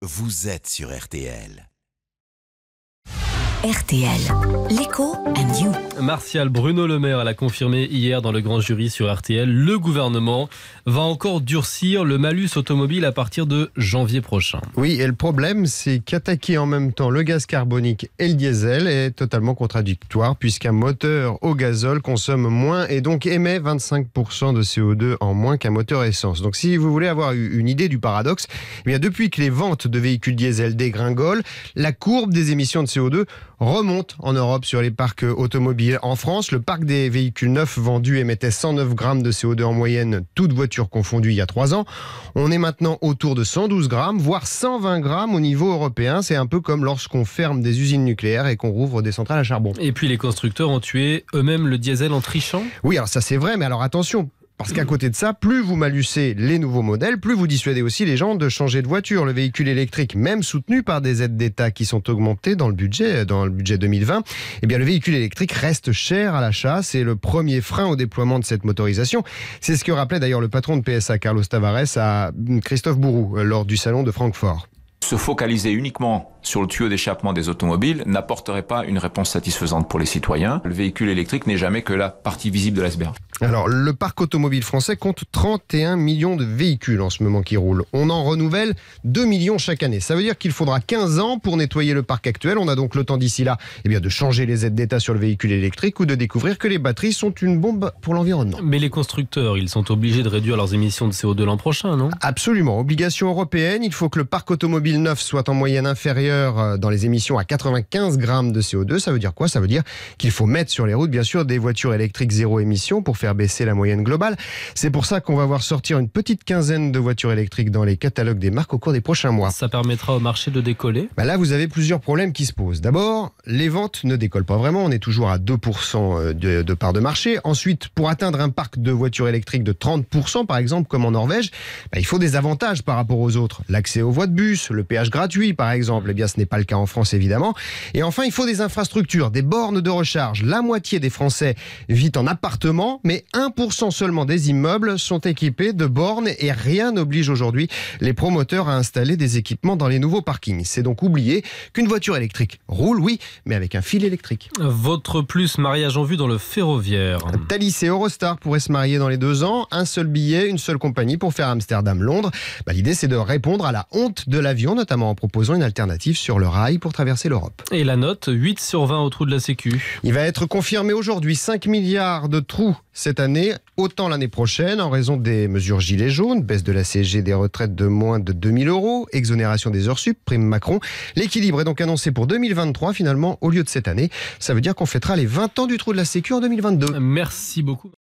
Vous êtes sur RTL. RTL, l'écho and you. Martial, Bruno Le Maire l'a confirmé hier dans le grand jury sur RTL. Le gouvernement va encore durcir le malus automobile à partir de janvier prochain. Oui, et le problème, c'est qu'attaquer en même temps le gaz carbonique et le diesel est totalement contradictoire, puisqu'un moteur au gazole consomme moins et donc émet 25% de CO2 en moins qu'un moteur essence. Donc si vous voulez avoir une idée du paradoxe, eh bien depuis que les ventes de véhicules diesel dégringolent, la courbe des émissions de CO2 remonte en Europe sur les parcs automobiles. En France, le parc des véhicules neufs vendus émettait 109 grammes de CO2 en moyenne, toutes voitures confondues il y a 3 ans. On est maintenant autour de 112 grammes, voire 120 grammes au niveau européen. C'est un peu comme lorsqu'on ferme des usines nucléaires et qu'on rouvre des centrales à charbon. Et puis les constructeurs ont tué eux-mêmes le diesel en trichant ? Oui, alors ça c'est vrai, mais alors attention. Parce qu'à côté de ça, plus vous malucez les nouveaux modèles, plus vous dissuadez aussi les gens de changer de voiture. Le véhicule électrique, même soutenu par des aides d'État qui sont augmentées dans le budget 2020, eh bien le véhicule électrique reste cher à l'achat. C'est le premier frein au déploiement de cette motorisation. C'est ce que rappelait d'ailleurs le patron de PSA, Carlos Tavares, à Christophe Bourou, lors du salon de Francfort. Se focaliser uniquement sur le tuyau d'échappement des automobiles n'apporterait pas une réponse satisfaisante pour les citoyens. Le véhicule électrique n'est jamais que la partie visible de l'iceberg. Alors, le parc automobile français compte 31 millions de véhicules en ce moment qui roulent. On en renouvelle 2 millions chaque année. Ça veut dire qu'il faudra 15 ans pour nettoyer le parc actuel. On a donc le temps d'ici là de changer les aides d'État sur le véhicule électrique ou de découvrir que les batteries sont une bombe pour l'environnement. Mais les constructeurs, ils sont obligés de réduire leurs émissions de CO2 l'an prochain, non ? Absolument. Obligation européenne, il faut que le parc automobile neuf soit en moyenne inférieur dans les émissions à 95 grammes de CO2. Ça veut dire quoi ? Ça veut dire qu'il faut mettre sur les routes, bien sûr, des voitures électriques zéro émission pour faire baisser la moyenne globale. C'est pour ça qu'on va voir sortir une petite quinzaine de voitures électriques dans les catalogues des marques au cours des prochains mois. Ça permettra au marché de décoller ? Là, vous avez plusieurs problèmes qui se posent. D'abord, les ventes ne décollent pas vraiment. On est toujours à 2% de part de marché. Ensuite, pour atteindre un parc de voitures électriques de 30%, par exemple, comme en Norvège, il faut des avantages par rapport aux autres. L'accès aux voies de bus, le péage gratuit, par exemple. Eh bien, ce n'est pas le cas en France, évidemment. Et enfin, il faut des infrastructures, des bornes de recharge. La moitié des Français vit en appartement, mais 1% seulement des immeubles sont équipés de bornes et rien n'oblige aujourd'hui les promoteurs à installer des équipements dans les nouveaux parkings. C'est donc oublier qu'une voiture électrique roule, oui, mais avec un fil électrique. Votre plus mariage en vue dans le ferroviaire. Thalys et Eurostar pourraient se marier dans les 2 ans. Un seul billet, une seule compagnie pour faire Amsterdam-Londres. L'idée, c'est de répondre à la honte de l'avion, notamment en proposant une alternative sur le rail pour traverser l'Europe. Et la note, 8 sur 20 au trou de la Sécu. Il va être confirmé aujourd'hui 5 milliards de trous cette année, autant l'année prochaine, en raison des mesures gilets jaunes, baisse de la CSG des retraites de moins de 2000 €, exonération des heures sup, prime Macron. L'équilibre est donc annoncé pour 2023 finalement, au lieu de cette année. Ça veut dire qu'on fêtera les 20 ans du trou de la Sécu en 2022. Merci beaucoup.